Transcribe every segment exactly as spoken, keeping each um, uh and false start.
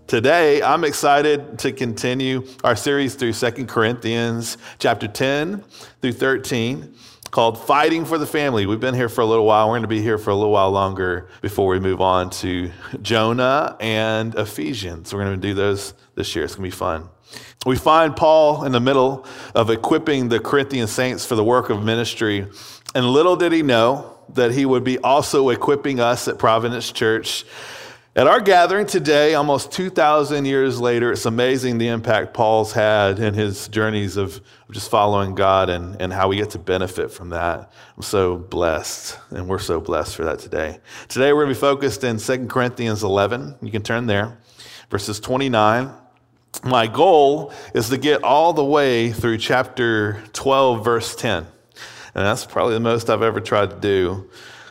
Today, I'm excited to continue our series through Second Corinthians chapter ten through thirteen, called Fighting for the Family. We've been here for a little while. We're going to be here for a little while longer before we move on to Jonah and Ephesians. We're going to do those this year. It's going to be fun. We find Paul in the middle of equipping the Corinthian saints for the work of ministry, and little did he know that he would be also equipping us at Providence Church. At our gathering today, almost two thousand years later, it's amazing the impact Paul's had in his journeys of just following God and, and how we get to benefit from that. I'm so blessed, and we're so blessed for that today. Today, we're going to be focused in Second Corinthians eleven. You can turn there, verses twenty-nine. My goal is to get all the way through chapter twelve, verse ten. And that's probably the most I've ever tried to do.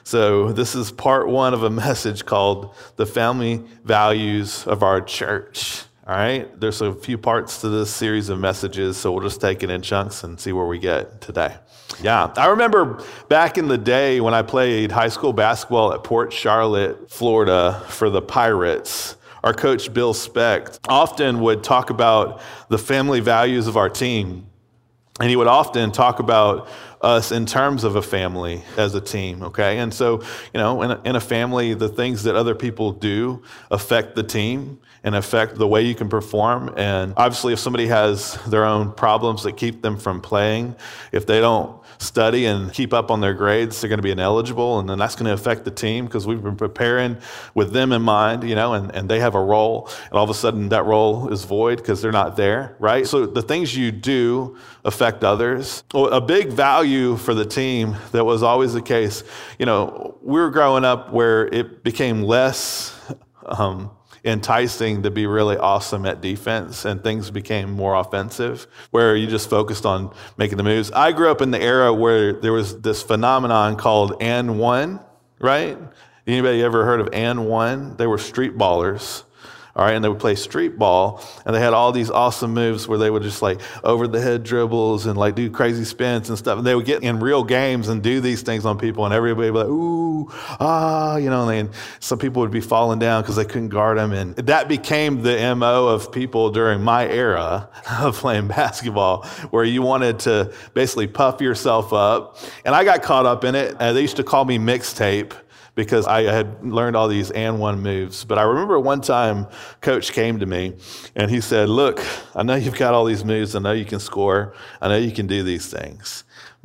So this is part one of a message called The Family Values of Our Church. All right, there's a few parts to this series of messages, so we'll just take it in chunks and see where we get today. Yeah, I remember back in the day when I played high school basketball at Port Charlotte, Florida for the Pirates. Our coach, Bill Specht, often would talk about the family values of our team. And he would often talk about us in terms of a family as a team, okay? And so, you know, in a, in a family, the things that other people do affect the team and affect the way you can perform. And obviously, if somebody has their own problems that keep them from playing, if they don't study and keep up on their grades, they're going to be ineligible, and then that's going to affect the team because we've been preparing with them in mind, you know, and, and they have a role, and all of a sudden that role is void because they're not there, right? So the things you do affect others. Well, a big value for the team that was always the case, you know, we were growing up where it became less um, enticing to be really awesome at defense, and things became more offensive, where you just focused on making the moves. I grew up in the era where there was this phenomenon called and one, right? Anybody ever heard of and one? They were street ballers. All right, and they would play street ball, and they had all these awesome moves where they would just like over the head dribbles and like do crazy spins and stuff. And they would get in real games and do these things on people, and everybody would be like, ooh, ah, you know, and some people would be falling down because they couldn't guard them. And that became the M O of people during my era of playing basketball, where you wanted to basically puff yourself up. And I got caught up in it. Uh, they used to call me mixtape, because I had learned all these and one moves. But I remember one time coach came to me and he said, look, I know you've got all these moves. I know you can score. I know you can do these things.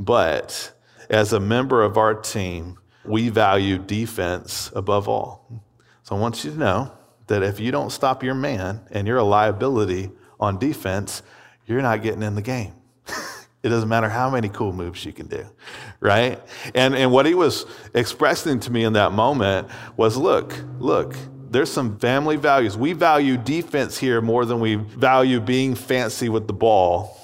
But as a member of our team, we value defense above all. So I want you to know that if you don't stop your man and you're a liability on defense, you're not getting in the game. It doesn't matter how many cool moves you can do, right? And and what he was expressing to me in that moment was, look, look, there's some family values. We value defense here more than we value being fancy with the ball.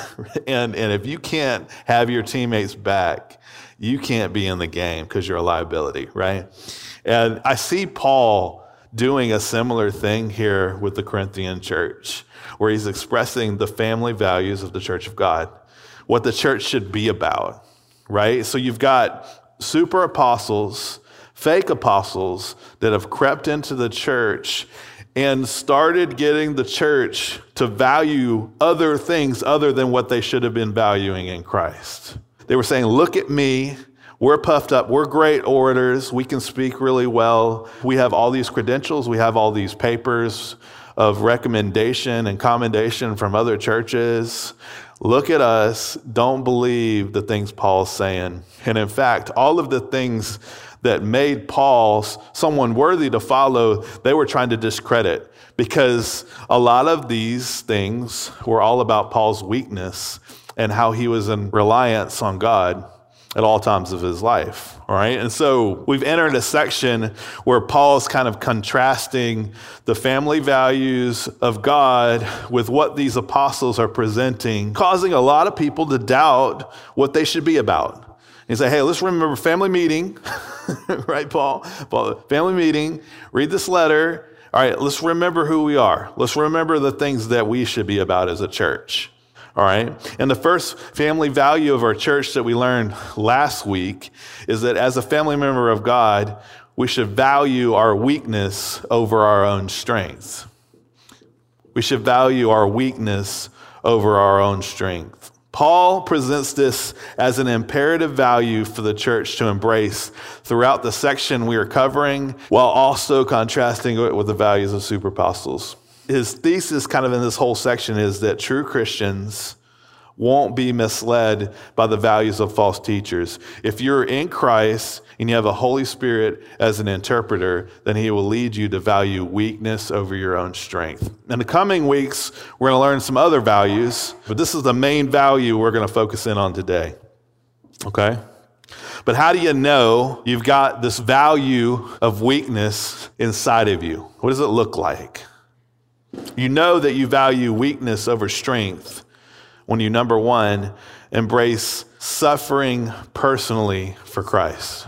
and, and if you can't have your teammates back, you can't be in the game because you're a liability, right? And I see Paul doing a similar thing here with the Corinthian church, where he's expressing the family values of the church of God, what the church should be about, right? So you've got super apostles, fake apostles that have crept into the church and started getting the church to value other things other than what they should have been valuing in Christ. They were saying, look at me. We're puffed up. We're great orators. We can speak really well. We have all these credentials. We have all these papers of recommendation and commendation from other churches. Look at us. Don't believe the things Paul's saying. And in fact, all of the things that made Paul someone worthy to follow, they were trying to discredit, because a lot of these things were all about Paul's weakness and how he was in reliance on God at all times of his life, all right? And so we've entered a section where Paul's kind of contrasting the family values of God with what these apostles are presenting, causing a lot of people to doubt what they should be about. And say, hey, let's remember family meeting, right, Paul? Paul? Family meeting, read this letter. All right, let's remember who we are. Let's remember the things that we should be about as a church. All right. And the first family value of our church that we learned last week is that as a family member of God, we should value our weakness over our own strength. We should value our weakness over our own strength. Paul presents this as an imperative value for the church to embrace throughout the section we are covering, while also contrasting it with the values of super apostles. His thesis kind of in this whole section is that true Christians won't be misled by the values of false teachers. If you're in Christ and you have a Holy Spirit as an interpreter, then he will lead you to value weakness over your own strength. In the coming weeks, we're going to learn some other values, but this is the main value we're going to focus in on today. Okay? But how do you know you've got this value of weakness inside of you? What does it look like? You know that you value weakness over strength when you, number one, embrace suffering personally for Christ.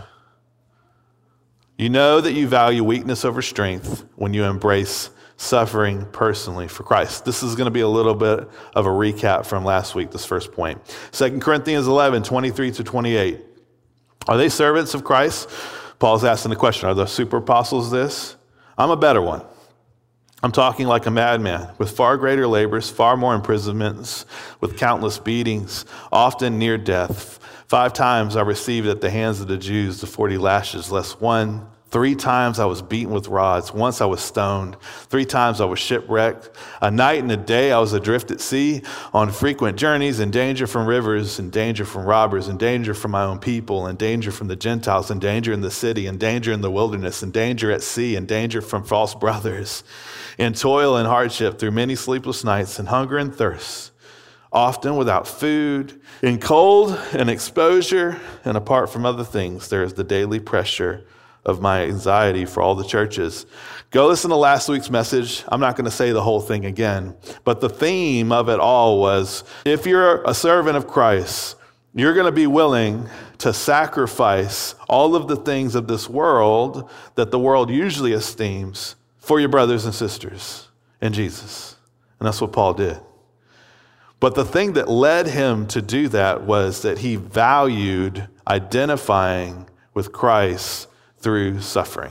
You know that you value weakness over strength when you embrace suffering personally for Christ. This is going to be a little bit of a recap from last week, this first point. Second Corinthians eleven, twenty-three to twenty-eight. Are they servants of Christ? Paul's asking the question, are the super apostles this? I'm a better one. I'm talking like a madman, with far greater labors, far more imprisonments, with countless beatings, often near death. Five times I received at the hands of the Jews the forty lashes, less one. Three times I was beaten with rods. Once I was stoned. Three times I was shipwrecked. A night and a day I was adrift at sea, on frequent journeys, in danger from rivers, in danger from robbers, in danger from my own people, in danger from the Gentiles, in danger in the city, in danger in the wilderness, in danger at sea, in danger from false brothers, in toil and hardship, through many sleepless nights, in hunger and thirst, often without food, in cold and exposure, and apart from other things, there is the daily pressure of my anxiety for all the churches. Go listen to last week's message. I'm not going to say the whole thing again, but the theme of it all was, if you're a servant of Christ, you're going to be willing to sacrifice all of the things of this world that the world usually esteems for your brothers and sisters in Jesus. And that's what Paul did. But the thing that led him to do that was that he valued identifying with Christ through suffering.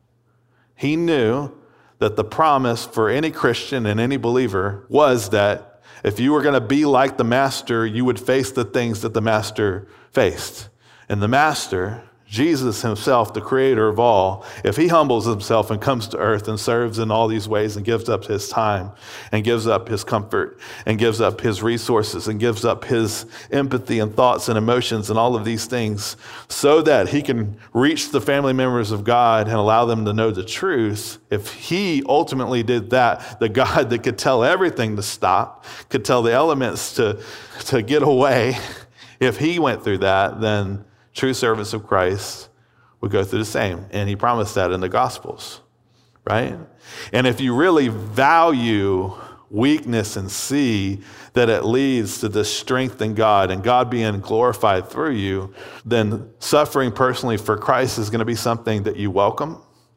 He knew that the promise for any Christian and any believer was that if you were going to be like the master, you would face the things that the master faced. And the master, Jesus himself, the creator of all, if he humbles himself and comes to earth and serves in all these ways and gives up his time and gives up his comfort and gives up his resources and gives up his empathy and thoughts and emotions and all of these things so that he can reach the family members of God and allow them to know the truth, if he ultimately did that, the God that could tell everything to stop, could tell the elements to, to get away, if he went through that, then true servants of Christ would go through the same. And he promised that in the Gospels, right? And if you really value weakness and see that it leads to this strength in God and God being glorified through you, then suffering personally for Christ is going to be something that you welcome,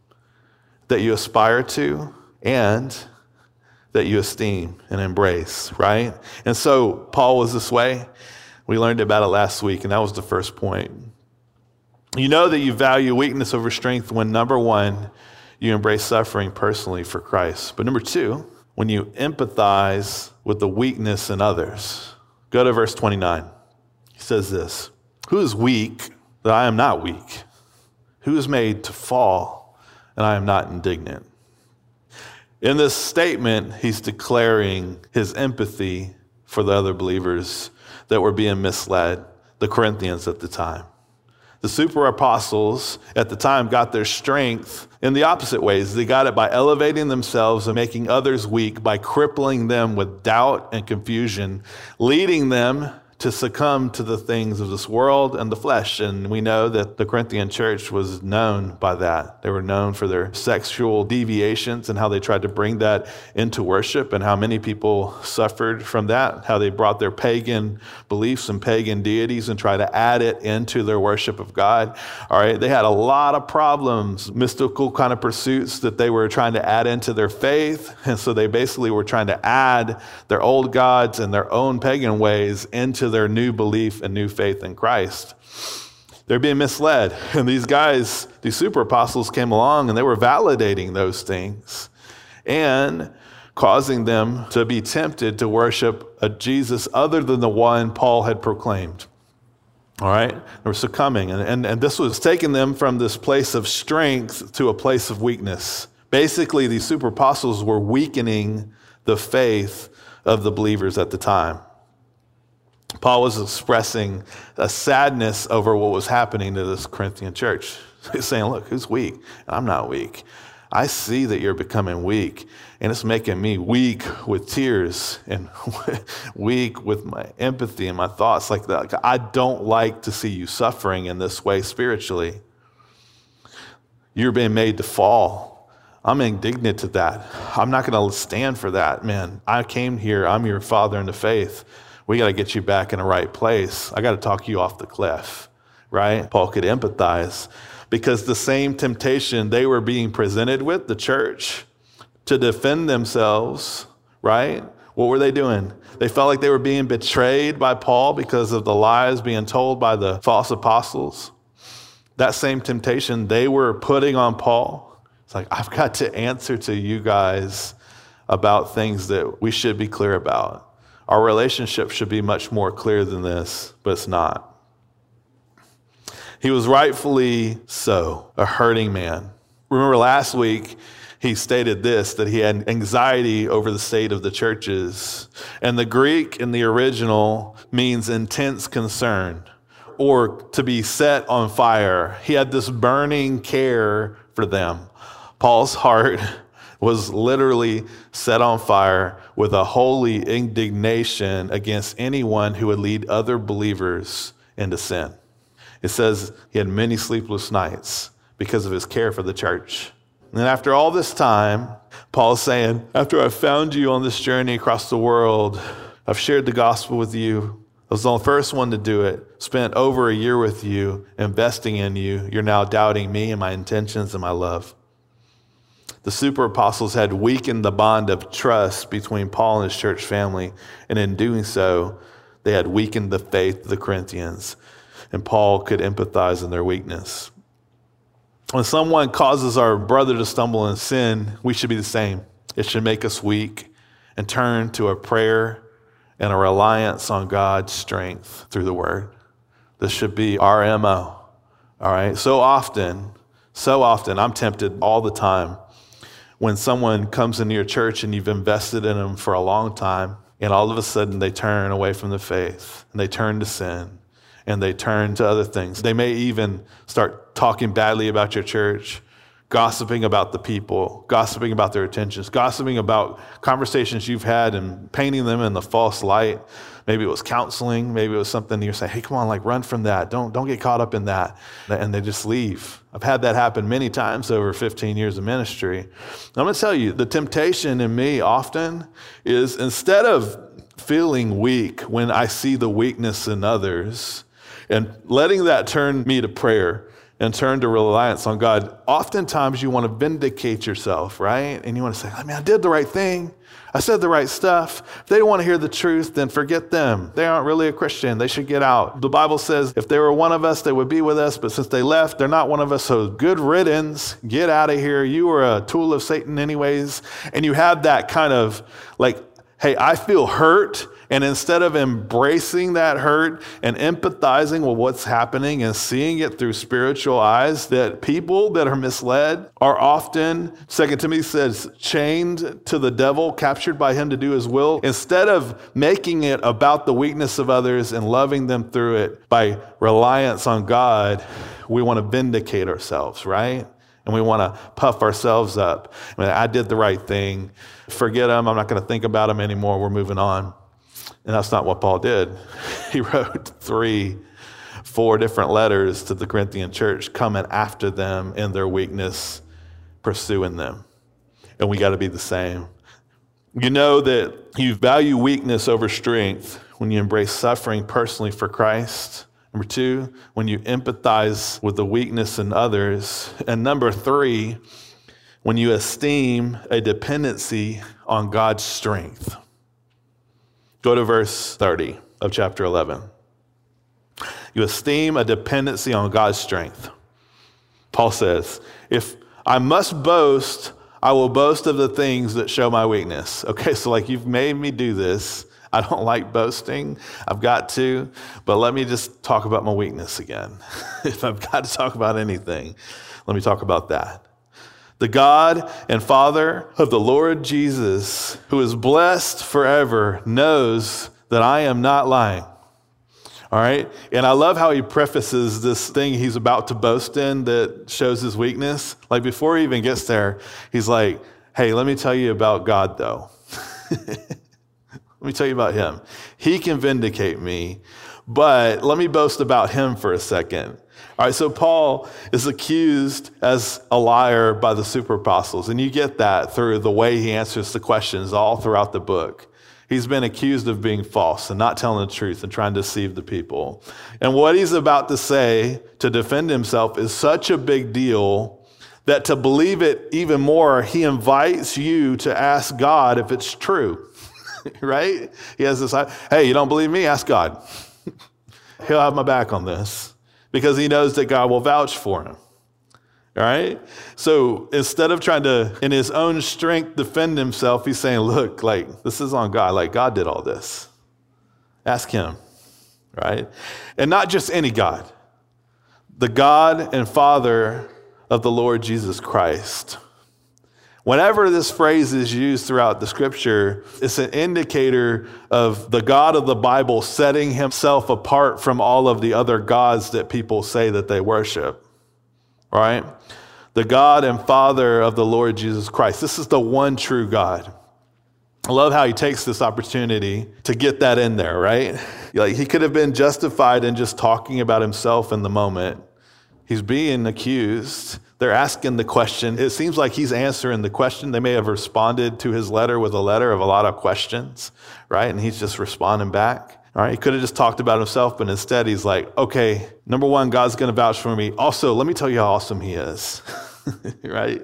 that you aspire to, and that you esteem and embrace, right? And so Paul was this way. We learned about it last week, and that was the first point. You know that you value weakness over strength when, number one, you embrace suffering personally for Christ. But number two, when you empathize with the weakness in others. Go to verse twenty-nine. He says this, "Who is weak that I am not weak? Who is made to fall and I am not indignant?" In this statement, he's declaring his empathy for the other believers that were being misled, the Corinthians at the time. The super apostles at the time got their strength in the opposite ways. They got it by elevating themselves and making others weak, by crippling them with doubt and confusion, leading them to succumb to the things of this world and the flesh. And we know that the Corinthian church was known by that. They were known for their sexual deviations and how they tried to bring that into worship and how many people suffered from that, how they brought their pagan beliefs and pagan deities and tried to add it into their worship of God. All right, they had a lot of problems, mystical kind of pursuits that they were trying to add into their faith. And so they basically were trying to add their old gods and their own pagan ways into their new belief and new faith in Christ. They're being misled. And these guys, these super apostles came along and they were validating those things and causing them to be tempted to worship a Jesus other than the one Paul had proclaimed. All right? They were succumbing. And, and, and this was taking them from this place of strength to a place of weakness. Basically, these super apostles were weakening the faith of the believers at the time. Paul was expressing a sadness over what was happening to this Corinthian church. He's saying, look, who's weak? And I'm not weak. I see that you're becoming weak, and it's making me weak with tears and weak with my empathy and my thoughts like that. I don't like to see you suffering in this way spiritually. You're being made to fall. I'm indignant to that. I'm not going to stand for that, man. I came here. I'm your father in the faith. We got to get you back in the right place. I got to talk you off the cliff, right? Paul could empathize because the same temptation they were being presented with, the church, to defend themselves, right? What were they doing? They felt like they were being betrayed by Paul because of the lies being told by the false apostles. That same temptation they were putting on Paul. It's like, I've got to answer to you guys about things that we should be clear about. Our relationship should be much more clear than this, but it's not. He was rightfully so, a hurting man. Remember last week, he stated this, that he had anxiety over the state of the churches. And the Greek in the original means intense concern or to be set on fire. He had this burning care for them. Paul's heart was literally set on fire with a holy indignation against anyone who would lead other believers into sin. It says he had many sleepless nights because of his care for the church. And after all this time, Paul's saying, after I found you on this journey across the world, I've shared the gospel with you. I was the first one to do it, spent over a year with you, investing in you. You're now doubting me and my intentions and my love. The super apostles had weakened the bond of trust between Paul and his church family. And in doing so, they had weakened the faith of the Corinthians. And Paul could empathize in their weakness. When someone causes our brother to stumble in sin, we should be the same. It should make us weak and turn to a prayer and a reliance on God's strength through the word. This should be our M O. All right. So often, so often, I'm tempted all the time when someone comes into your church and you've invested in them for a long time, and all of a sudden they turn away from the faith and they turn to sin. And they turn to other things. They may even start talking badly about your church, gossiping about the people, gossiping about their intentions, gossiping about conversations you've had and painting them in the false light. Maybe it was counseling. Maybe it was something you're saying, hey, come on, like run from that. Don't, don't get caught up in that. And they just leave. I've had that happen many times over fifteen years of ministry. And I'm going to tell you, the temptation in me often is instead of feeling weak when I see the weakness in others, and letting that turn me to prayer and turn to reliance on God, oftentimes you want to vindicate yourself, right? And you want to say, I mean, I did the right thing. I said the right stuff. If they don't want to hear the truth, then forget them. They aren't really a Christian. They should get out. The Bible says if they were one of us, they would be with us. But since they left, they're not one of us. So good riddance. Get out of here. You were a tool of Satan anyways. And you have that kind of like, hey, I feel hurt. And instead of embracing that hurt and empathizing with what's happening and seeing it through spiritual eyes, that people that are misled are often, Second Timothy says, chained to the devil, captured by him to do his will. Instead of making it about the weakness of others and loving them through it by reliance on God, we want to vindicate ourselves, right? And we want to puff ourselves up. I mean, I did the right thing. Forget them. I'm not going to think about them anymore. We're moving on. And that's not what Paul did. He wrote three, four different letters to the Corinthian church, coming after them in their weakness, pursuing them. And we got to be the same. You know that you value weakness over strength when you embrace suffering personally for Christ. Number two, when you empathize with the weakness in others. And number three, when you esteem a dependency on God's strength. Go to verse thirty of chapter eleven. You esteem a dependency on God's strength. Paul says, if I must boast, I will boast of the things that show my weakness. Okay, so like you've made me do this. I don't like boasting. I've got to, but let me just talk about my weakness again. If I've got to talk about anything, let me talk about that. The God and Father of the Lord Jesus, who is blessed forever, knows that I am not lying. All right? And I love how he prefaces this thing he's about to boast in that shows his weakness. Like before he even gets there, he's like, hey, let me tell you about God though. Let me tell you about him. He can vindicate me, but let me boast about him for a second. All right, so Paul is accused as a liar by the super apostles, and you get that through the way he answers the questions all throughout the book. He's been accused of being false and not telling the truth and trying to deceive the people. And what he's about to say to defend himself is such a big deal that to believe it even more, he invites you to ask God if it's true. Right? He has this, hey, you don't believe me? Ask God. He'll have my back on this because he knows that God will vouch for him. All right? So instead of trying to, in his own strength, defend himself, he's saying, look, like, this is on God. Like, God did all this. Ask him. Right? And not just any God. The God and Father of the Lord Jesus Christ. Whenever this phrase is used throughout the scripture, it's an indicator of the God of the Bible setting himself apart from all of the other gods that people say that they worship, right? The God and Father of the Lord Jesus Christ. This is the one true God. I love how he takes this opportunity to get that in there, right? Like he could have been justified in just talking about himself in the moment. He's being accused. They're asking the question. It seems like he's answering the question. They may have responded to his letter with a letter of a lot of questions, right? And he's just responding back. All right. He could have just talked about himself, but instead he's like, okay, number one, God's going to vouch for me. Also, let me tell you how awesome he is, right?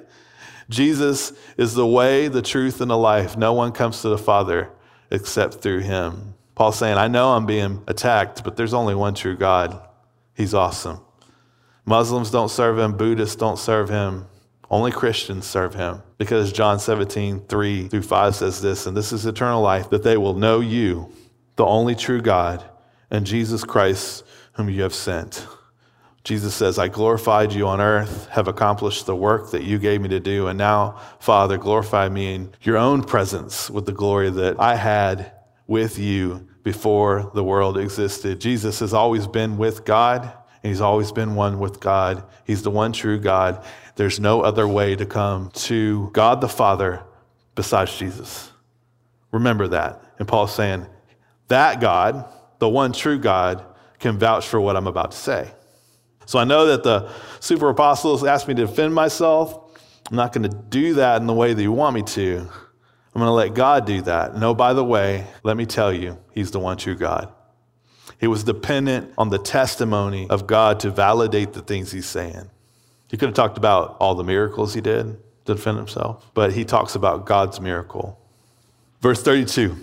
Jesus is the way, the truth, and the life. No one comes to the Father except through him. Paul's saying, I know I'm being attacked, but there's only one true God. He's awesome. Muslims don't serve him. Buddhists don't serve him. Only Christians serve him. Because John seventeen, three through five says this, and this is eternal life, that they will know you, the only true God, and Jesus Christ, whom you have sent. Jesus says, I glorified you on earth, have accomplished the work that you gave me to do, and now, Father, glorify me in your own presence with the glory that I had with you before the world existed. Jesus has always been with God. He's always been one with God. He's the one true God. There's no other way to come to God the Father besides Jesus. Remember that. And Paul's saying, that God, the one true God, can vouch for what I'm about to say. So I know that the super apostles asked me to defend myself. I'm not going to do that in the way that you want me to. I'm going to let God do that. No, by the way, let me tell you, he's the one true God. He was dependent on the testimony of God to validate the things he's saying. He could have talked about all the miracles he did to defend himself, but he talks about God's miracle. Verse thirty-two,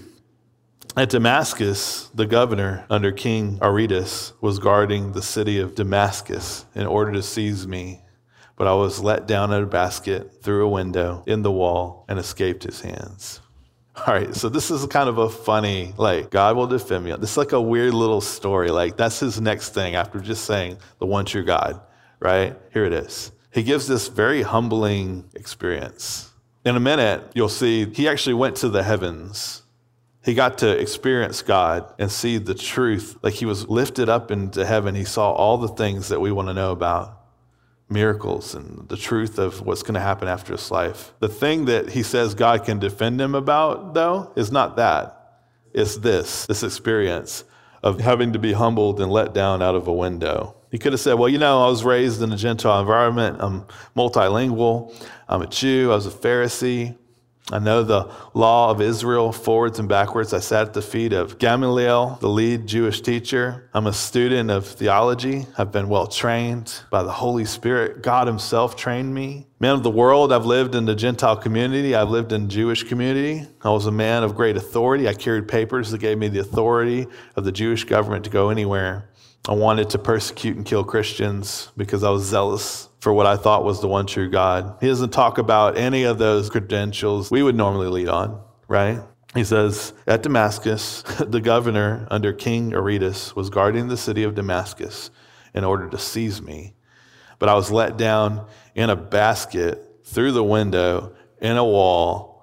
at Damascus, the governor under King Aretas was guarding the city of Damascus in order to seize me, but I was let down in a basket through a window in the wall and escaped his hands. All right, so this is kind of a funny, like, God will defend me. This is like a weird little story. Like, that's his next thing after just saying the one true God, right? Here it is. He gives this very humbling experience. In a minute, you'll see he actually went to the heavens. He got to experience God and see the truth. Like he was lifted up into heaven. He saw all the things that we want to know about. Miracles and the truth of what's going to happen after his life. The thing that he says God can defend him about, though, is not that. It's this, this experience of having to be humbled and let down out of a window. He could have said, well, you know, I was raised in a Gentile environment. I'm multilingual. I'm a Jew. I was a Pharisee. I know the law of Israel forwards and backwards. I sat at the feet of Gamaliel, the lead Jewish teacher. I'm a student of theology. I've been well trained by the Holy Spirit. God himself trained me. Man of the world, I've lived in the Gentile community. I've lived in the Jewish community. I was a man of great authority. I carried papers that gave me the authority of the Jewish government to go anywhere. I wanted to persecute and kill Christians because I was zealous for what I thought was the one true God. He doesn't talk about any of those credentials we would normally lead on, right? He says, at Damascus, the governor under King Aretas was guarding the city of Damascus in order to seize me. But I was let down in a basket through the window in a wall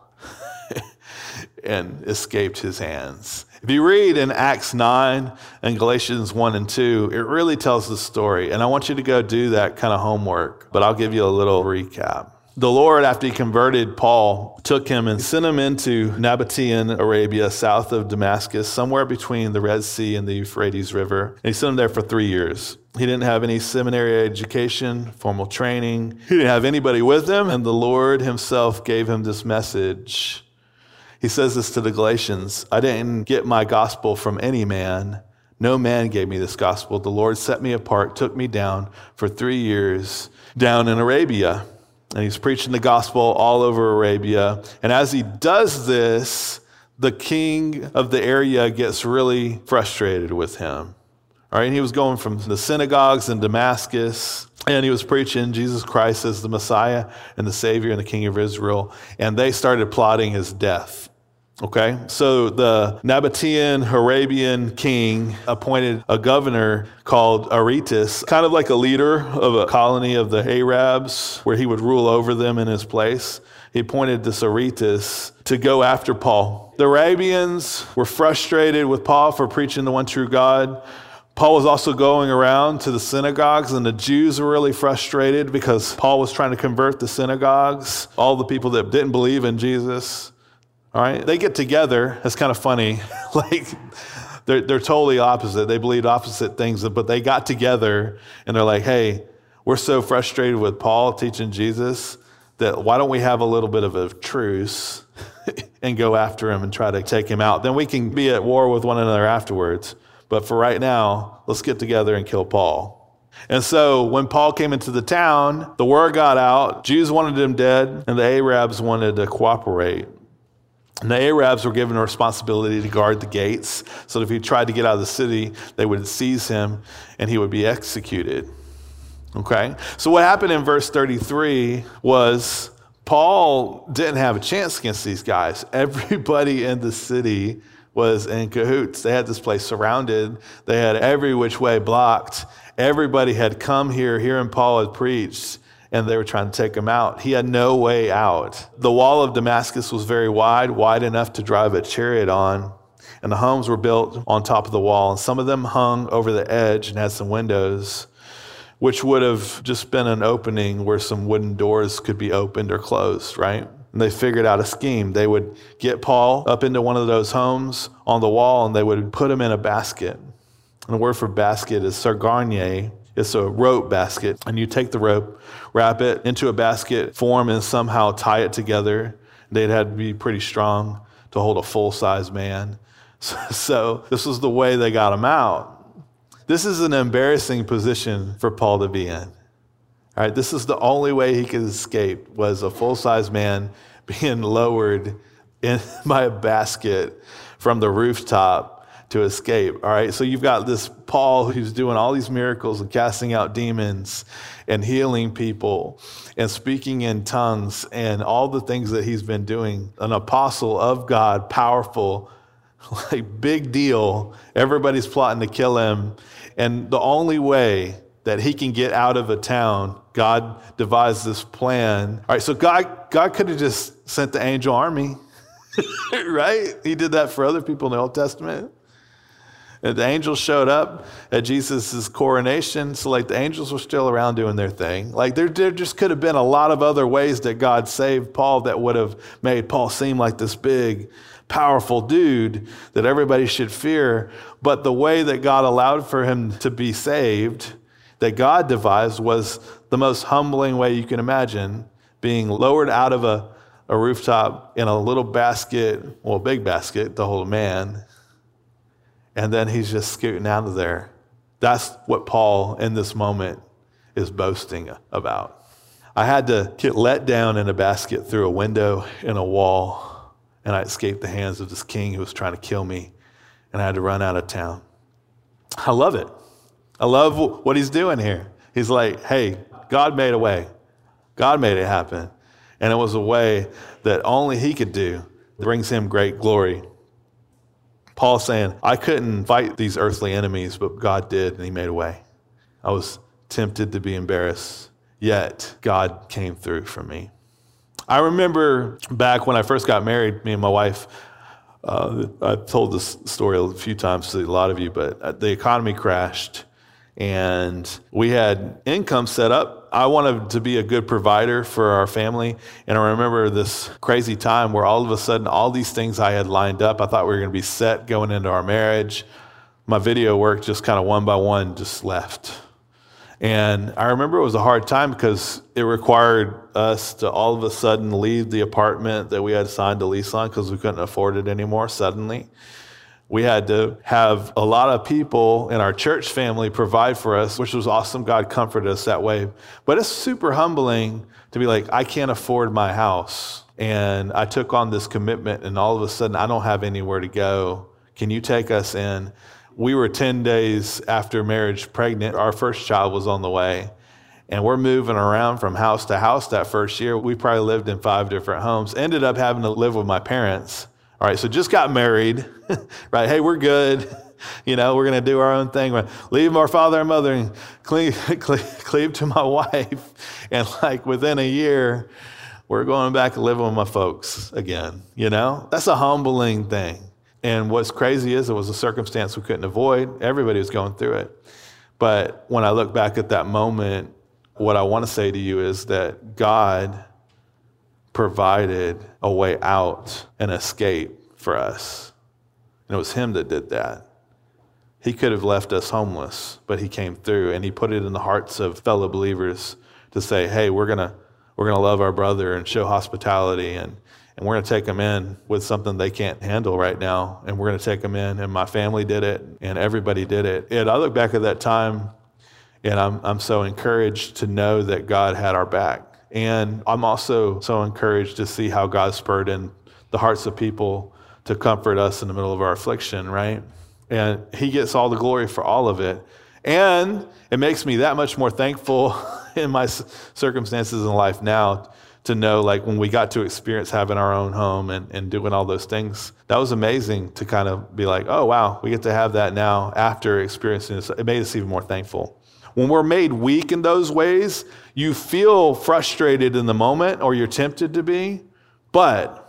and escaped his hands. If you read in Acts nine and Galatians one and two, it really tells the story. And I want you to go do that kind of homework, but I'll give you a little recap. The Lord, after he converted Paul, took him and sent him into Nabatean Arabia, south of Damascus, somewhere between the Red Sea and the Euphrates River. And he sent him there for three years. He didn't have any seminary education, formal training. He didn't have anybody with him, and the Lord himself gave him this message. He says this to the Galatians, I didn't get my gospel from any man. No man gave me this gospel. The Lord set me apart, took me down for three years down in Arabia. And he's preaching the gospel all over Arabia. And as he does this, the king of the area gets really frustrated with him. All right, and he was going from the synagogues in Damascus, and he was preaching Jesus Christ as the Messiah and the Savior and the King of Israel, and they started plotting his death. Okay, so the Nabatean Arabian king appointed a governor called Aretas, kind of like a leader of a colony of the Arabs, where he would rule over them in his place. He appointed this Aretas to go after Paul. The Arabians were frustrated with Paul for preaching the one true God. Paul was also going around to the synagogues, and the Jews were really frustrated because Paul was trying to convert the synagogues, all the people that didn't believe in Jesus. All right, they get together. It's kind of funny. like they're they're totally opposite. They believed opposite things, but they got together and they're like, "Hey, we're so frustrated with Paul teaching Jesus that why don't we have a little bit of a truce and go after him and try to take him out? Then we can be at war with one another afterwards. But for right now, let's get together and kill Paul." And so when Paul came into the town, the word got out. Jews wanted him dead, and the Arabs wanted to cooperate. And the Arabs were given a responsibility to guard the gates, so that if he tried to get out of the city, they would seize him and he would be executed. Okay? So what happened in verse thirty-three was Paul didn't have a chance against these guys. Everybody in the city was in cahoots. They had this place surrounded. They had every which way blocked. Everybody had come here, hearing Paul had preached, and they were trying to take him out. He had no way out. The wall of Damascus was very wide, wide enough to drive a chariot on, and the homes were built on top of the wall, and some of them hung over the edge and had some windows, which would have just been an opening where some wooden doors could be opened or closed, right? And they figured out a scheme. They would get Paul up into one of those homes on the wall, and they would put him in a basket. And the word for basket is sargarnier. It's a rope basket. And you take the rope, wrap it into a basket form, and somehow tie it together. They'd had to be pretty strong to hold a full-size man. So, so this was the way they got him out. This is an embarrassing position for Paul to be in. All right, this is the only way he could escape, was a full-size man being lowered in by a basket from the rooftop to escape. All right, so you've got this Paul who's doing all these miracles and casting out demons and healing people and speaking in tongues and all the things that he's been doing. An apostle of God, powerful, like big deal. Everybody's plotting to kill him. And the only way that he can get out of a town, God devised this plan. All right, so God, God could have just sent the angel army, right? He did that for other people in the Old Testament. And the angels showed up at Jesus' coronation, so like the angels were still around doing their thing. Like there, there just could have been a lot of other ways that God saved Paul that would have made Paul seem like this big, powerful dude that everybody should fear. But the way that God allowed for him to be saved, that God devised, was the most humbling way you can imagine, being lowered out of a, a rooftop in a little basket, well, a big basket to hold a man, and then he's just scooting out of there. That's what Paul in this moment is boasting about. I had to get let down in a basket through a window in a wall, and I escaped the hands of this king who was trying to kill me, and I had to run out of town. I love it. I love what he's doing here. He's like, hey, God. God made a way. God made it happen. And it was a way that only he could do that brings him great glory. Paul saying, I couldn't fight these earthly enemies, but God did, and he made a way. I was tempted to be embarrassed, yet God came through for me. I remember back when I first got married, me and my wife, uh, I've told this story a few times to a lot of you, but the economy crashed and we had income set up. I wanted to be a good provider for our family. And I remember this crazy time where all of a sudden, all these things I had lined up, I thought we were going to be set going into our marriage. My video work just kind of one by one just left. And I remember it was a hard time because it required us to all of a sudden leave the apartment that we had signed a lease on because we couldn't afford it anymore suddenly. We had to have a lot of people in our church family provide for us, which was awesome. God comforted us that way. But it's super humbling to be like, I can't afford my house. And I took on this commitment and all of a sudden I don't have anywhere to go. Can you take us in? We were ten days after marriage pregnant. Our first child was on the way. And we're moving around from house to house that first year. We probably lived in five different homes. Ended up having to live with my parents. All right, so just got married, right? Hey, we're good. You know, we're going to do our own thing. Leave our father and mother and cleave, cleave, cleave to my wife. And like within a year, we're going back and living with my folks again. You know, that's a humbling thing. And what's crazy is it was a circumstance we couldn't avoid. Everybody was going through it. But when I look back at that moment, what I want to say to you is that God provided a way out, an escape for us. And it was him that did that. He could have left us homeless, but he came through and he put it in the hearts of fellow believers to say, hey, we're going to we're going to love our brother and show hospitality, and, and we're going to take them in with something they can't handle right now, and we're going to take them in. And my family did it, and everybody did it. And I look back at that time, and I'm I'm so encouraged to know that God had our back. And I'm also so encouraged to see how God spurred in the hearts of people to comfort us in the middle of our affliction, right? And he gets all the glory for all of it. And it makes me that much more thankful in my circumstances in life now to know, like, when we got to experience having our own home and, and doing all those things, that was amazing to kind of be like, oh, wow, we get to have that now after experiencing this. It made us even more thankful. When we're made weak in those ways, you feel frustrated in the moment, or you're tempted to be, but,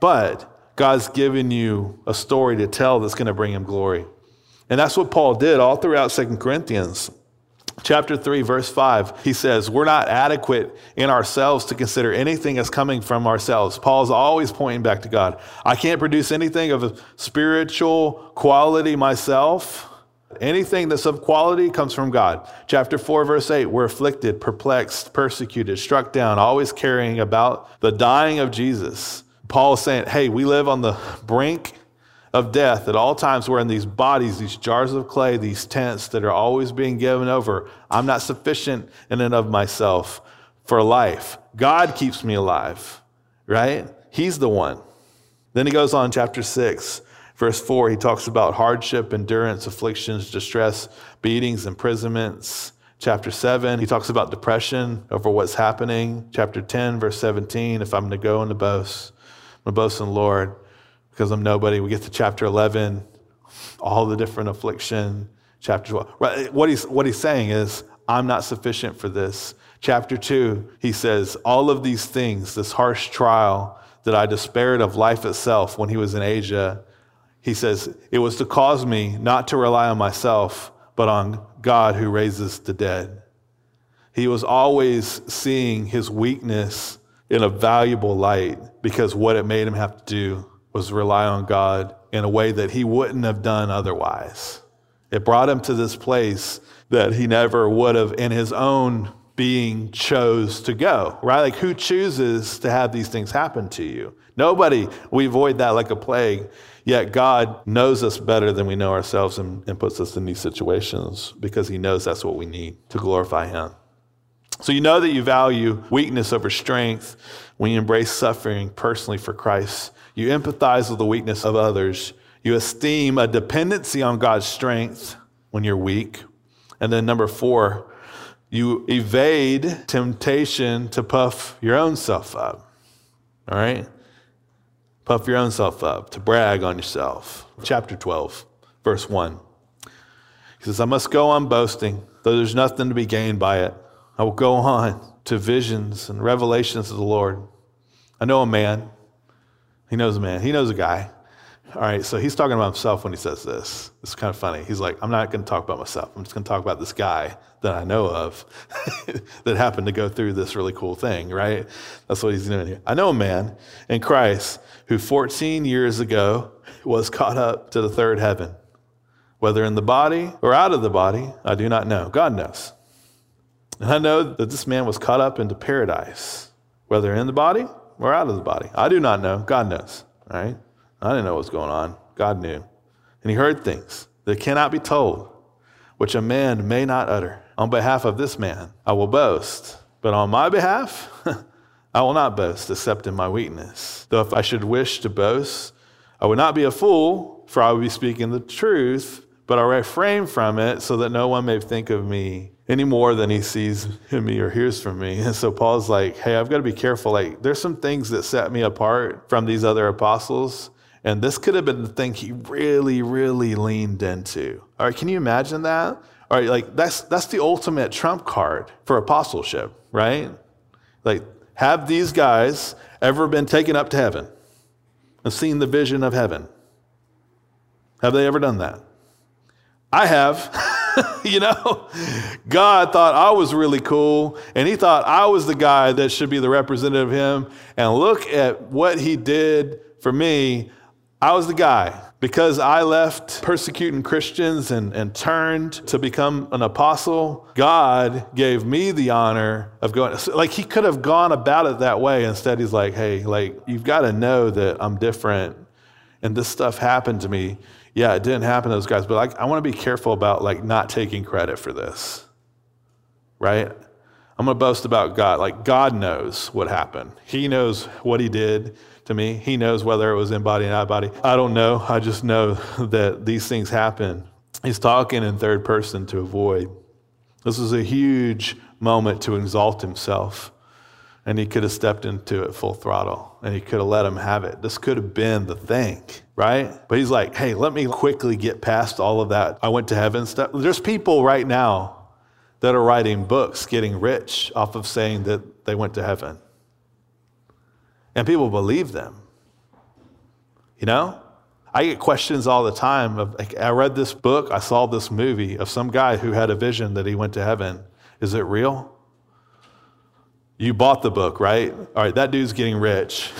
but God's given you a story to tell that's going to bring him glory. And that's what Paul did all throughout Second Corinthians. Chapter three, verse five, he says, we're not adequate in ourselves to consider anything as coming from ourselves. Paul's always pointing back to God. I can't produce anything of a spiritual quality myself. Anything that's of quality comes from God. Chapter four, verse eight, we're afflicted, perplexed, persecuted, struck down, always carrying about the dying of Jesus. Paul is saying, hey, we live on the brink of death at all times. We're in these bodies, these jars of clay, these tents that are always being given over. I'm not sufficient in and of myself for life. God keeps me alive, right? He's the one. Then he goes on, chapter six. Verse four, he talks about hardship, endurance, afflictions, distress, beatings, imprisonments. Chapter seven, he talks about depression over what's happening. Chapter ten, verse seventeen, if I'm to go and to boast, I'm to boast in the Lord because I'm nobody. We get to chapter eleven, all the different affliction. Chapter twelve, right? What he's, what he's saying is, I'm not sufficient for this. Chapter two, he says, all of these things, this harsh trial that I despaired of life itself when he was in Asia, he says, it was to cause me not to rely on myself, but on God who raises the dead. He was always seeing his weakness in a valuable light because what it made him have to do was rely on God in a way that he wouldn't have done otherwise. It brought him to this place that he never would have in his own being chose to go, right? Like, who chooses to have these things happen to you? Nobody. We avoid that like a plague. Yet God knows us better than we know ourselves and, and puts us in these situations because he knows that's what we need to glorify him. So you know that you value weakness over strength when you embrace suffering personally for Christ. You empathize with the weakness of others. You esteem a dependency on God's strength when you're weak. And then number four, You evade temptation to puff your own self up. All right? Puff your own self up, to brag on yourself. Chapter twelve, verse one. He says, I must go on boasting, though there's nothing to be gained by it. I will go on to visions and revelations of the Lord. I know a man. He knows a man. He knows a guy. All right, so he's talking about himself when he says this. It's kind of funny. He's like, I'm not going to talk about myself. I'm just going to talk about this guy that I know of that happened to go through this really cool thing, right? That's what he's doing here. I know a man in Christ who fourteen years ago was caught up to the third heaven. Whether in the body or out of the body, I do not know. God knows. And I know that this man was caught up into paradise, whether in the body or out of the body. I do not know. God knows, all right? I didn't know what was going on. God knew. And he heard things that cannot be told, which a man may not utter. On behalf of this man, I will boast. But on my behalf, I will not boast, except in my weakness. Though if I should wish to boast, I would not be a fool, for I would be speaking the truth, but I refrain from it so that no one may think of me any more than he sees in me or hears from me. And so Paul's like, hey, I've got to be careful. Like, there's some things that set me apart from these other apostles. And this could have been the thing he really, really leaned into. All right, can you imagine that? All right, like that's that's the ultimate trump card for apostleship, right? Like, have these guys ever been taken up to heaven and seen the vision of heaven? Have they ever done that? I have. You know, God thought I was really cool, and he thought I was the guy that should be the representative of him. And look at what he did for me. I was the guy. Because I left persecuting Christians and, and turned to become an apostle, God gave me the honor of going. Like, he could have gone about it that way. Instead, he's like, hey, like, you've got to know that I'm different, and this stuff happened to me. Yeah, it didn't happen to those guys, but like, I want to be careful about like not taking credit for this, right? I'm going to boast about God. Like, God knows what happened. He knows what he did to me. He knows whether it was in body and out of body. I don't know. I just know that these things happen. He's talking in third person to avoid. This was a huge moment to exalt himself. And he could have stepped into it full throttle, and he could have let him have it. This could have been the thing, right? But he's like, hey, let me quickly get past all of that. I went to heaven stuff. There's people right now that are writing books, getting rich off of saying that they went to heaven. And people believe them. You know? I get questions all the time of, like, I read this book, I saw this movie of some guy who had a vision that he went to heaven. Is it real? You bought the book, right? All right, that dude's getting rich.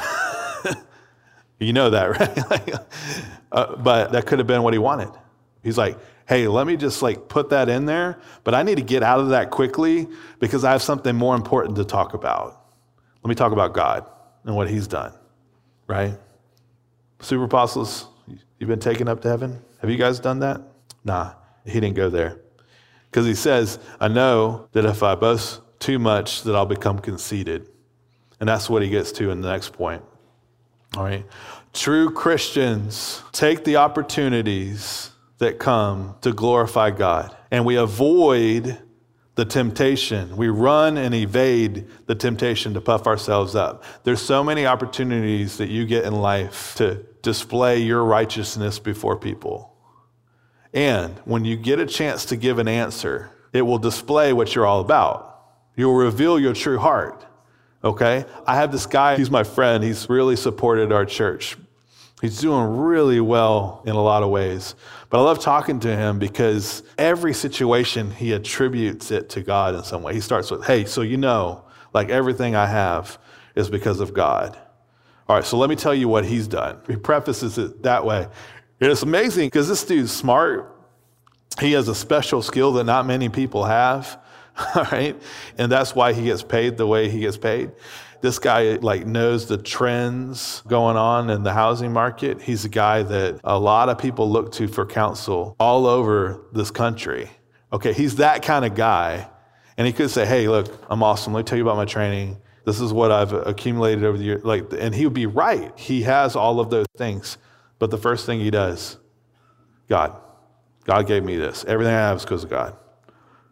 You know that, right? uh, but that could have been what he wanted. He's like, hey, let me just like put that in there, but I need to get out of that quickly because I have something more important to talk about. Let me talk about God and what he's done, right? Super apostles, you've been taken up to heaven? Have you guys done that? Nah, he didn't go there. Because he says, I know that if I boast too much, that I'll become conceited. And that's what he gets to in the next point. All right. True Christians take the opportunities that come to glorify God. And we avoid the temptation. We run and evade the temptation to puff ourselves up. There's so many opportunities that you get in life to display your righteousness before people. And when you get a chance to give an answer, it will display what you're all about. You'll reveal your true heart, okay? I have this guy, he's my friend. He's really supported our church. He's doing really well in a lot of ways. But I love talking to him because every situation, he attributes it to God in some way. He starts with, hey, so you know, like everything I have is because of God. All right, so let me tell you what he's done. He prefaces it that way. And it's amazing because this dude's smart. He has a special skill that not many people have. All right. And that's why he gets paid the way he gets paid. This guy like knows the trends going on in the housing market. He's a guy that a lot of people look to for counsel all over this country. Okay. He's that kind of guy. And he could say, hey, look, I'm awesome. Let me tell you about my training. This is what I've accumulated over the years. Like, and he would be right. He has all of those things. But the first thing he does, God, God gave me this. Everything I have is because of God.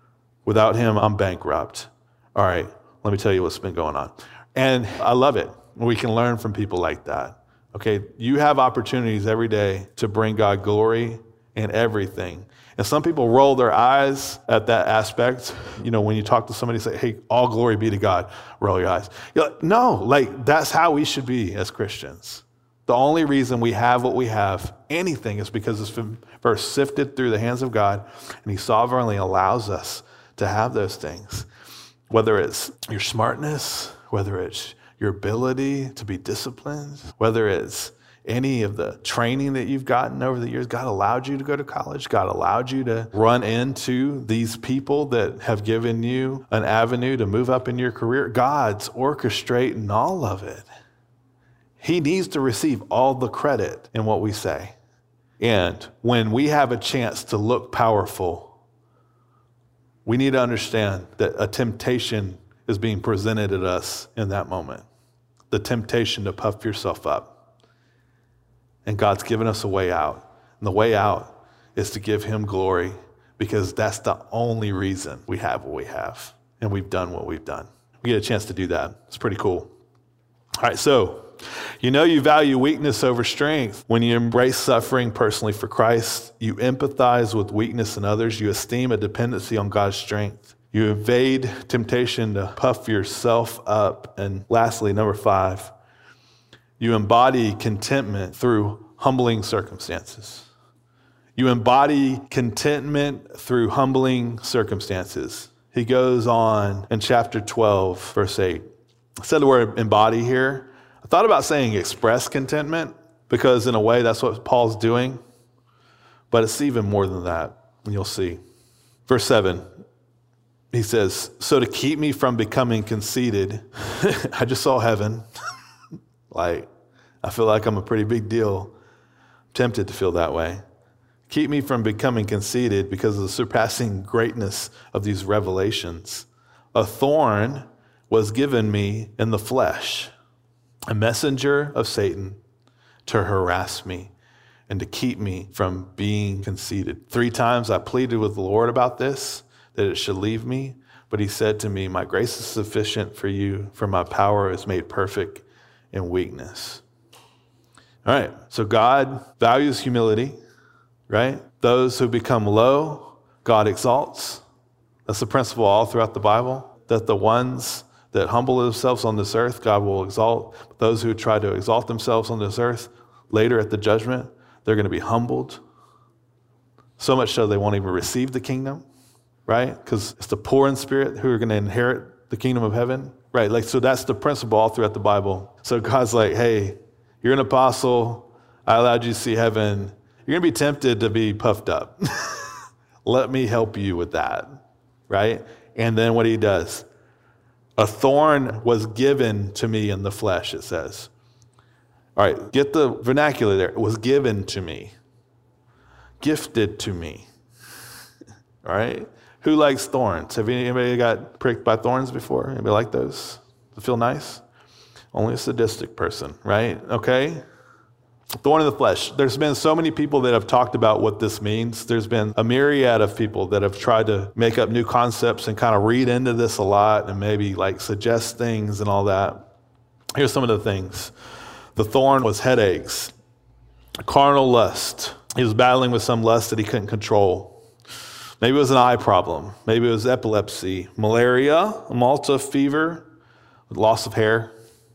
Without him, I'm bankrupt. All right, let me tell you what's been going on. And I love it. We can learn from people like that. Okay, you have opportunities every day to bring God glory in everything. And some people roll their eyes at that aspect. You know, when you talk to somebody, say, hey, all glory be to God, roll your eyes. You're like, no, like that's how we should be as Christians. The only reason we have what we have, anything, is because it's been first sifted through the hands of God, and he sovereignly allows us to have those things. Whether it's your smartness, whether it's your ability to be disciplined, whether it's any of the training that you've gotten over the years. God allowed you to go to college. God allowed you to run into these people that have given you an avenue to move up in your career. God's orchestrating all of it. He needs to receive all the credit in what we say. And when we have a chance to look powerful, we need to understand that a temptation is being presented at us in that moment. The temptation to puff yourself up. And God's given us a way out. And the way out is to give him glory, because that's the only reason we have what we have. And we've done what we've done. We get a chance to do that. It's pretty cool. All right, so you know you value weakness over strength when you embrace suffering personally for Christ. You empathize with weakness in others. You esteem a dependency on God's strength. You evade temptation to puff yourself up. And lastly, number five, you embody contentment through humbling circumstances. You embody contentment through humbling circumstances. He goes on in chapter twelve, verse eight. I said the word embody here. I thought about saying express contentment, because in a way that's what Paul's doing. But it's even more than that, and you'll see. Verse seven. He says, so to keep me from becoming conceited, I just saw heaven. Like, I feel like I'm a pretty big deal. I'm tempted to feel that way. Keep me from becoming conceited because of the surpassing greatness of these revelations. A thorn was given me in the flesh, a messenger of Satan to harass me and to keep me from being conceited. Three times I pleaded with the Lord about this, that it should leave me. But he said to me, my grace is sufficient for you, for my power is made perfect in weakness. All right, so God values humility, right? Those who become low, God exalts. That's the principle all throughout the Bible, that the ones that humble themselves on this earth, God will exalt. But those who try to exalt themselves on this earth, later at the judgment, they're going to be humbled. So much so they won't even receive the kingdom. Right? Because it's the poor in spirit who are going to inherit the kingdom of heaven. Right? Like, so that's the principle all throughout the Bible. So God's like, hey, you're an apostle. I allowed you to see heaven. You're going to be tempted to be puffed up. Let me help you with that. Right? And then what he does, a thorn was given to me in the flesh, it says. All right, get the vernacular there. It was given to me. Gifted to me. All right? Who likes thorns? Have anybody got pricked by thorns before? Anybody like those? Does it feel nice? Only a sadistic person, right? Okay. Thorn in the flesh. There's been so many people that have talked about what this means. There's been a myriad of people that have tried to make up new concepts and kind of read into this a lot and maybe like suggest things and all that. Here's some of the things. The thorn was headaches, carnal lust. He was battling with some lust that he couldn't control. Maybe it was an eye problem. Maybe it was epilepsy, malaria, Malta fever, loss of hair.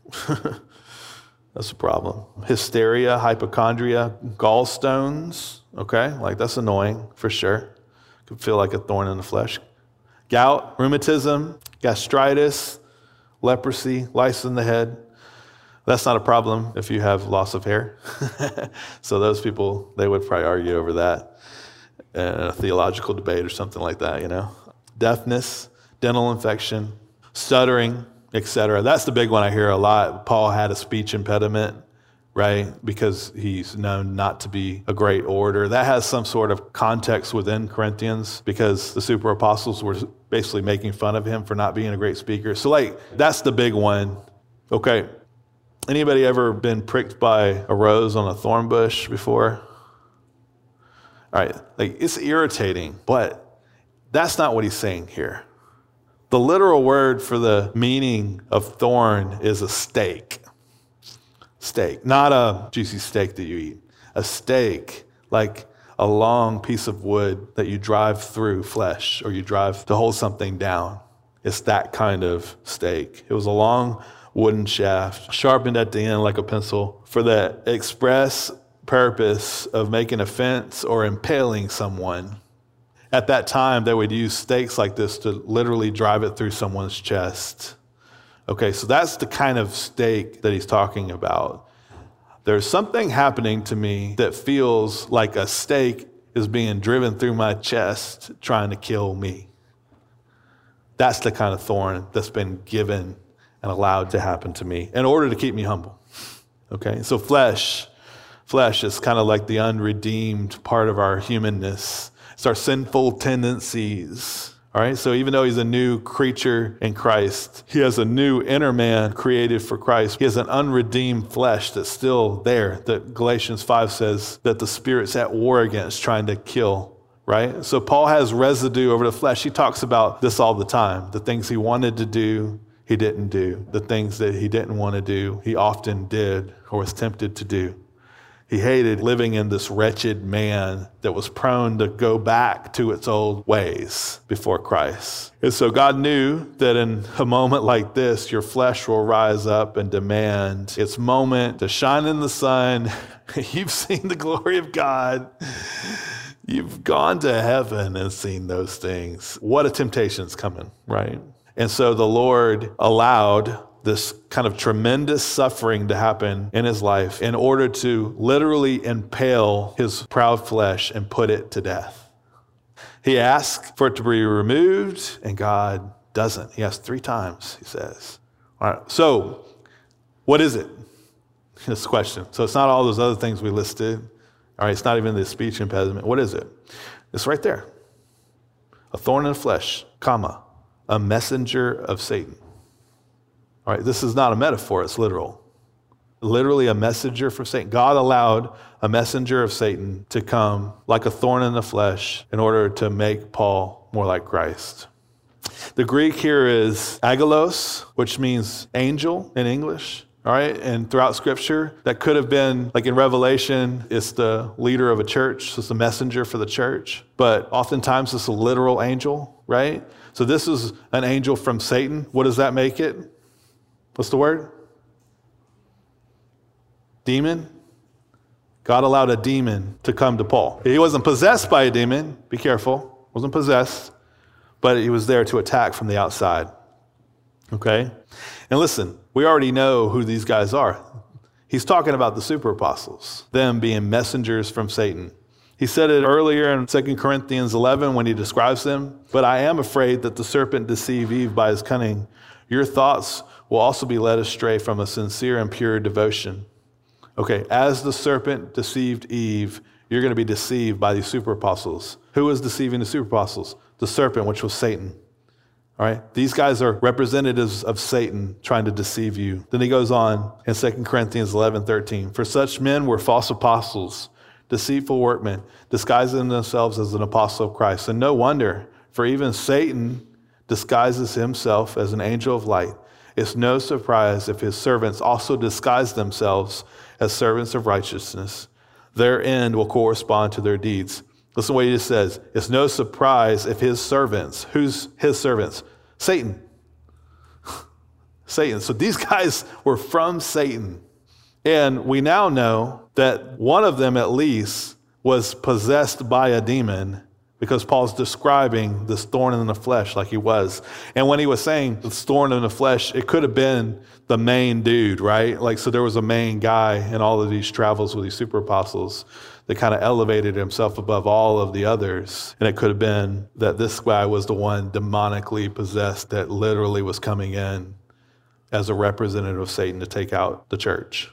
That's a problem. Hysteria, hypochondria, gallstones. Okay, like that's annoying for sure. Could feel like a thorn in the flesh. Gout, rheumatism, gastritis, leprosy, lice in the head. That's not a problem if you have loss of hair. So those people, they would probably argue over that. A theological debate or something like that, you know. Deafness, dental infection, stuttering, et cetera. That's the big one I hear a lot. Paul had a speech impediment, right? Because he's known not to be a great orator. That has some sort of context within Corinthians because the super apostles were basically making fun of him for not being a great speaker. So like, that's the big one. Okay. Anybody ever been pricked by a rose on a thorn bush before? All right, like it's irritating, but That's not what he's saying here. The literal word for the meaning of thorn is a stake. Steak, not a juicy steak that you eat. A stake, like a long piece of wood that you drive through flesh or you drive to hold something down. It's that kind of stake. It was a long wooden shaft, sharpened at the end like a pencil for the express purpose of making a fence or impaling someone. At that time, they would use stakes like this to literally drive it through someone's chest. Okay, so that's the kind of stake that he's talking about. There's something happening to me that feels like a stake is being driven through my chest trying to kill me. That's the kind of thorn that's been given and allowed to happen to me in order to keep me humble. Okay, so flesh, flesh is kind of like the unredeemed part of our humanness. It's our sinful tendencies. All right, so even though he's a new creature in Christ, he has a new inner man created for Christ. He has an unredeemed flesh that's still there, that Galatians five says that the Spirit's at war against, trying to kill, right? So Paul has residue over the flesh. He talks about this all the time. The things he wanted to do, he didn't do. The things that he didn't want to do, he often did or was tempted to do. He hated living in this wretched man that was prone to go back to its old ways before Christ. And so God knew that in a moment like this, your flesh will rise up and demand its moment to shine in the sun. You've seen the glory of God. You've gone to heaven and seen those things. What a temptation's coming, right? And so the Lord allowed this kind of tremendous suffering to happen in his life in order to literally impale his proud flesh and put it to death. He asked for it to be removed, and God doesn't. He asked three times, he says. All right, so what is it? This question. So it's not all those other things we listed. All right, it's not even the speech impediment. What is it? It's right there. A thorn in the flesh, comma, a messenger of Satan. All right, this is not a metaphor, it's literal. Literally a messenger for Satan. God allowed a messenger of Satan to come like a thorn in the flesh in order to make Paul more like Christ. The Greek here is agelos, which means angel in English. All right, and throughout Scripture, that could have been, like in Revelation, it's the leader of a church, so it's the messenger for the church. But oftentimes it's a literal angel, right? So this is an angel from Satan. What does that make it? What's the word? Demon. God allowed a demon to come to Paul. He wasn't possessed by a demon. Be careful. Wasn't possessed. But he was there to attack from the outside. Okay? And listen, we already know who these guys are. He's talking about the super apostles, them being messengers from Satan. He said it earlier in Second Corinthians eleven when he describes them. But I am afraid that the serpent deceived Eve by his cunning. Your thoughts will also be led astray from a sincere and pure devotion. Okay, as the serpent deceived Eve, you're going to be deceived by these super apostles. Who was deceiving the super apostles? The serpent, which was Satan. All right, these guys are representatives of Satan trying to deceive you. Then he goes on in Second Corinthians eleven thirteen. For such men were false apostles, deceitful workmen, disguising themselves as an apostle of Christ. And no wonder, for even Satan disguises himself as an angel of light. It's no surprise if his servants also disguise themselves as servants of righteousness. Their end will correspond to their deeds. Listen to what he just says. It's no surprise if his servants, who's his servants? Satan. Satan. So these guys were from Satan. And we now know that one of them at least was possessed by a demon, because Paul's describing this thorn in the flesh like he was. And when he was saying this thorn in the flesh, it could have been the main dude, right? Like, so there was a main guy in all of these travels with these super apostles that kind of elevated himself above all of the others. And it could have been that this guy was the one demonically possessed that literally was coming in as a representative of Satan to take out the church.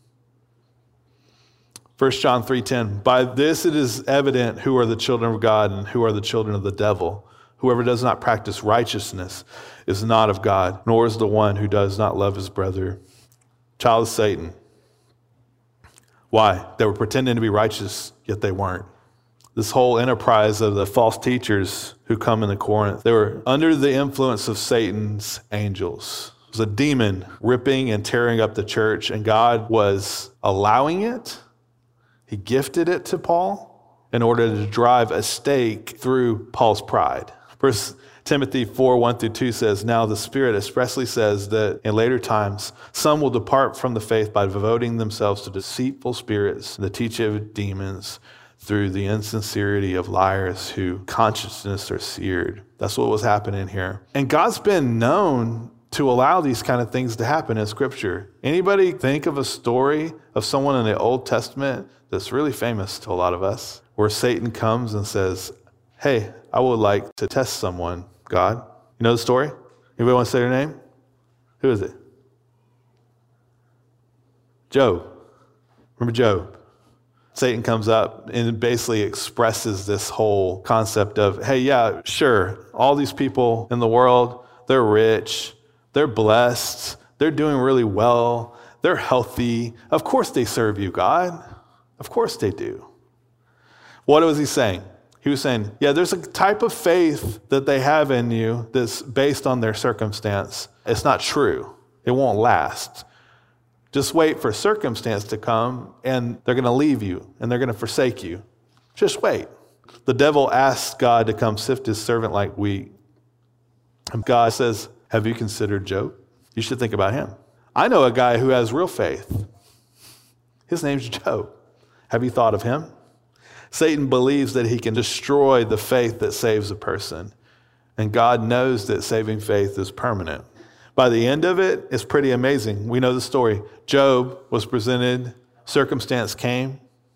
First John three ten, by this it is evident who are the children of God and who are the children of the devil. Whoever does not practice righteousness is not of God, nor is the one who does not love his brother. Child of Satan. Why? They were pretending to be righteous, yet they weren't. this whole enterprise of the false teachers who come into Corinth. They were under the influence of Satan's angels. It was a demon ripping and tearing up the church, and God was allowing it. He gifted it to Paul in order to drive a stake through Paul's pride. First Timothy four, one through two says, now the Spirit expressly says that in later times, some will depart from the faith by devoting themselves to deceitful spirits and the teaching of demons through the insincerity of liars who consciences are seared. That's what was happening here. And God's been known to allow these kind of things to happen in Scripture. Anybody think of a story of someone in the Old Testament that's really famous to a lot of us, where Satan comes and says, hey, I would like to test someone, God. You know the story? Anybody want to say their name? Who is it? Job. Remember Job? Satan comes up and basically expresses this whole concept of, hey, yeah, sure, all these people in the world, they're rich, they're blessed, they're doing really well, they're healthy. Of course they serve you, God. Of course they do. What was he saying? He was saying, yeah, there's a type of faith that they have in you that's based on their circumstance. It's not true. It won't last. Just wait for circumstance to come, and they're going to leave you, and they're going to forsake you. Just wait. The devil asks God to come sift his servant like wheat. And God says, have you considered Job? You should think about him. I know a guy who has real faith. His name's Job. Have you thought of him? Satan believes that he can destroy the faith that saves a person. And God knows that saving faith is permanent. By the end of it, it's pretty amazing. We know the story. Job was presented, circumstance came,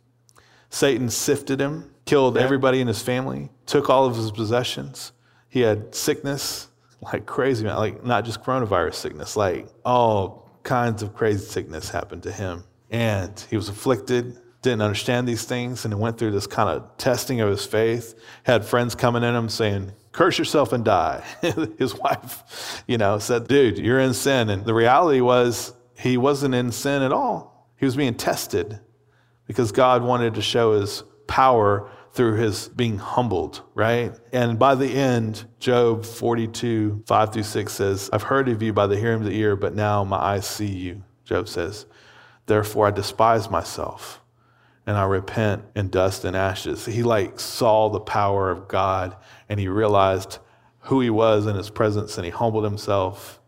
Satan sifted him, killed everybody in his family, took all of his possessions. He had sickness, like crazy, man, like not just coronavirus sickness, like all kinds of crazy sickness happened to him. And he was afflicted, didn't understand these things, and went through this kind of testing of his faith, had friends coming in him saying, curse yourself and die. His wife, you know, said, dude, you're in sin. And the reality was he wasn't in sin at all. He was being tested because God wanted to show his power through his being humbled, right? And by the end, Job forty-two, five through six says, I've heard of you by the hearing of the ear, but now my eyes see you, Job says. Therefore I despise myself, and I repent in dust and ashes. He like saw the power of God, and he realized who he was in his presence, and he humbled himself.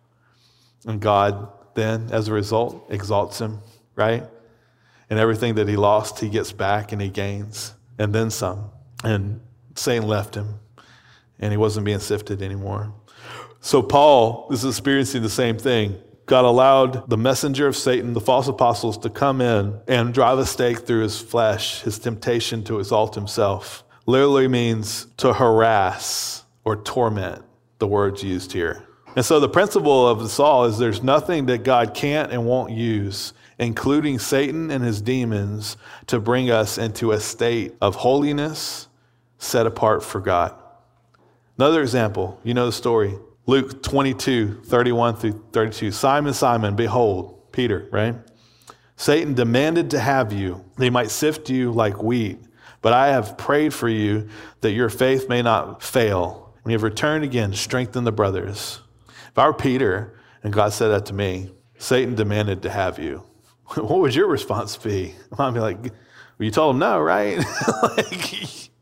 And God then, as a result, exalts him, right? And everything that he lost, he gets back and he gains, and then some. And Satan left him, and he wasn't being sifted anymore. So Paul is experiencing the same thing. God allowed the messenger of Satan, the false apostles, to come in and drive a stake through his flesh, his temptation to exalt himself. Literally means to harass or torment, the words used here. And so the principle of this all is there's nothing that God can't and won't use, including Satan and his demons, to bring us into a state of holiness set apart for God. Another example, you know the story. Luke twenty-two, thirty-one through thirty-two. Simon, Simon, behold, Peter, right? Satan demanded to have you. They might sift you like wheat, but I have prayed for you that your faith may not fail. When you have returned again, strengthen the brothers. If I were Peter and God said that to me, Satan demanded to have you, what would your response be? I'd be like, well, you told him no, right? Like,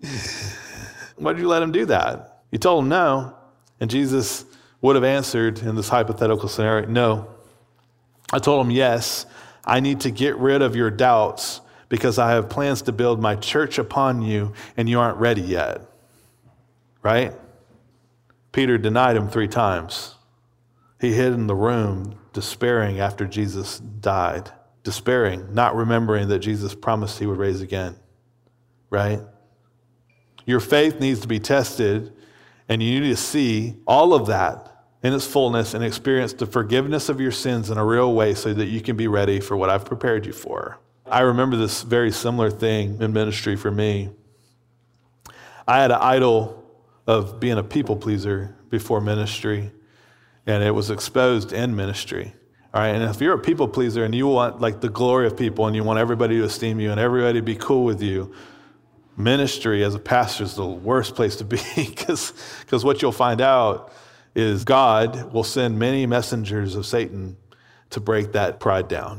why did you let him do that? You told him no. And Jesus would have answered in this hypothetical scenario, no. I told him, yes, I need to get rid of your doubts because I have plans to build my church upon you and you aren't ready yet. Right? Peter denied him three times. He hid in the room despairing after Jesus died. Despairing, not remembering that Jesus promised he would raise again. Right? Your faith needs to be tested, and you need to see all of that in its fullness and experience the forgiveness of your sins in a real way so that you can be ready for what I've prepared you for. I remember this very similar thing in ministry for me. I had an idol of being a people pleaser before ministry, and it was exposed in ministry. All right, and if you're a people pleaser and you want like the glory of people and you want everybody to esteem you and everybody to be cool with you, Ministry as a pastor is the worst place to be because because what you'll find out is God will send many messengers of Satan to break that pride down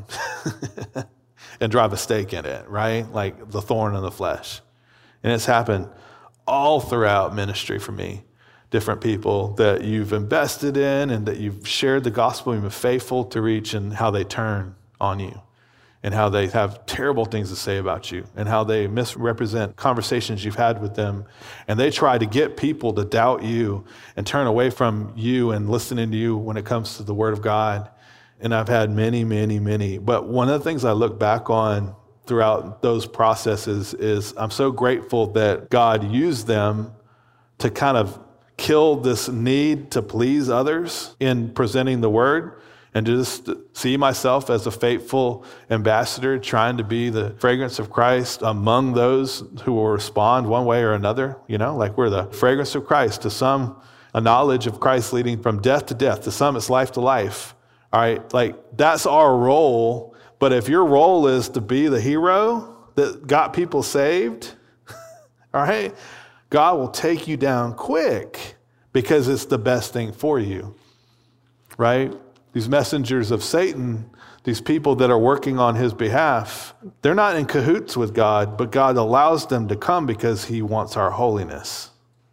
and drive a stake in it, right? Like the thorn in the flesh. And it's happened all throughout ministry for me. Different people that you've invested in and that you've shared the gospel, you've been faithful to reach, and how they turn on you and how they have terrible things to say about you and how they misrepresent conversations you've had with them. And they try to get people to doubt you and turn away from you and listening to you when it comes to the Word of God. And I've had many, many, many. But one of the things I look back on throughout those processes is I'm so grateful that God used them to kind of kill this need to please others in presenting the Word, and to just see myself as a faithful ambassador trying to be the fragrance of Christ among those who will respond one way or another. You know, like we're the fragrance of Christ. To some, a knowledge of Christ leading from death to death. To some, it's life to life. All right, like that's our role. But if your role is to be the hero that got people saved, all right, God will take you down quick because it's the best thing for you, right? These messengers of Satan, these people that are working on his behalf, they're not in cahoots with God, but God allows them to come because he wants our holiness.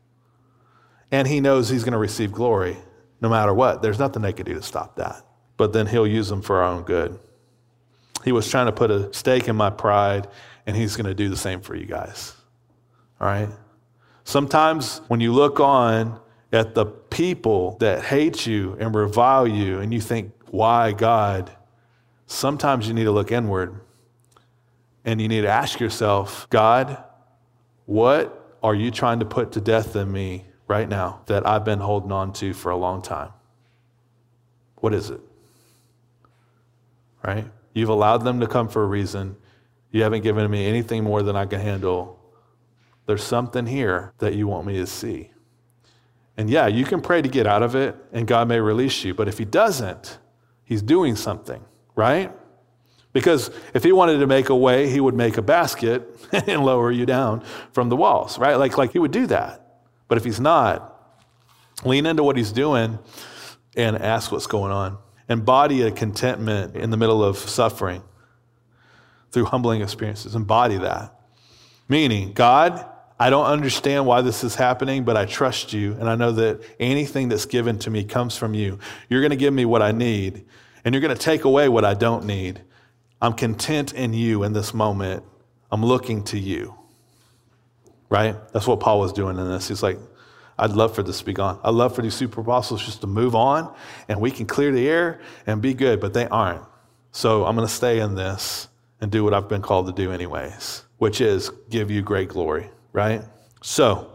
And he knows he's going to receive glory no matter what. There's nothing they can do to stop that. But then he'll use them for our own good. He was trying to put a stake in my pride, and he's going to do the same for you guys. All right? Sometimes when you look on at the people that hate you and revile you, and you think, why God? Sometimes you need to look inward, and you need to ask yourself, God, what are you trying to put to death in me right now that I've been holding on to for a long time? What is it? Right? You've allowed them to come for a reason. You haven't given me anything more than I can handle. There's something here that you want me to see. And yeah, you can pray to get out of it, and God may release you. But if he doesn't, he's doing something, right? Because if he wanted to make a way, he would make a basket and lower you down from the walls, right? Like, like he would do that. But if he's not, lean into what he's doing and ask what's going on. Embody a contentment in the middle of suffering through humbling experiences. Embody that. Meaning, God, I don't understand why this is happening, but I trust you, and I know that anything that's given to me comes from you. You're going to give me what I need, and you're going to take away what I don't need. I'm content in you in this moment. I'm looking to you, right? That's what Paul was doing in this. He's like, I'd love for this to be gone. I'd love for these super apostles just to move on, and we can clear the air and be good, but they aren't. So I'm going to stay in this and do what I've been called to do anyways, which is give you great glory. Right? So,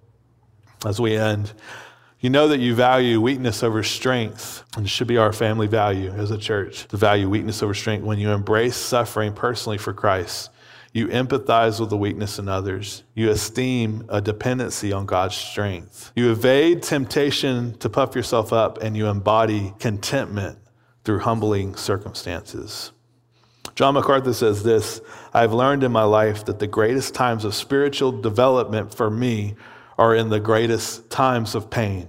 as we end, you know that you value weakness over strength, and it should be our family value as a church to value weakness over strength. When you embrace suffering personally for Christ, you empathize with the weakness in others. You esteem a dependency on God's strength. You evade temptation to puff yourself up, and you embody contentment through humbling circumstances. John MacArthur says this, I've learned in my life that the greatest times of spiritual development for me are in the greatest times of pain.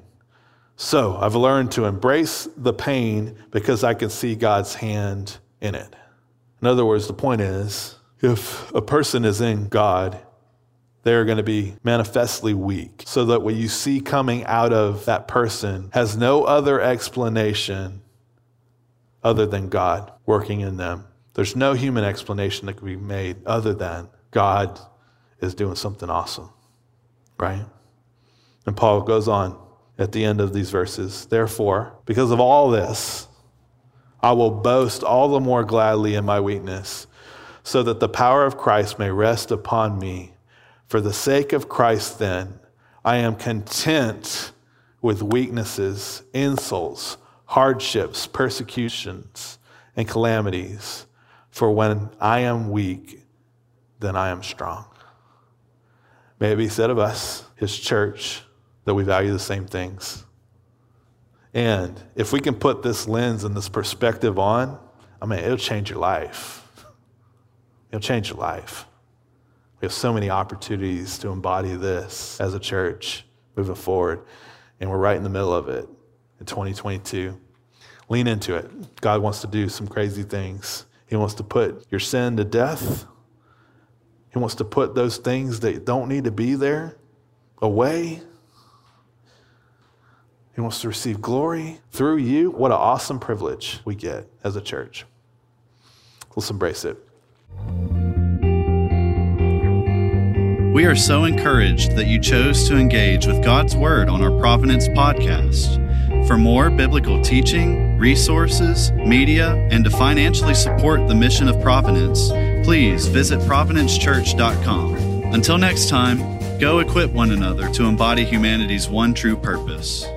So I've learned to embrace the pain because I can see God's hand in it. In other words, the point is, if a person is in God, they're going to be manifestly weak, so that what you see coming out of that person has no other explanation other than God working in them. There's no human explanation that can be made other than God is doing something awesome, right? And Paul goes on at the end of these verses, therefore, because of all this, I will boast all the more gladly in my weakness, so that the power of Christ may rest upon me. For the sake of Christ, then, I am content with weaknesses, insults, hardships, persecutions, and calamities. For when I am weak, then I am strong. May it be said of us, his church, that we value the same things. And if we can put this lens and this perspective on, I mean, it'll change your life. It'll change your life. We have so many opportunities to embody this as a church moving forward, and we're right in the middle of it in twenty twenty-two. Lean into it. God wants to do some crazy things. He wants to put your sin to death. He wants to put those things that don't need to be there away. He wants to receive glory through you. What an awesome privilege we get as a church. Let's embrace it. We are so encouraged that you chose to engage with God's Word on our Providence podcast. For more biblical teaching, resources, media, and to financially support the mission of Providence, please visit providence church dot com. Until next time, go equip one another to embody humanity's one true purpose.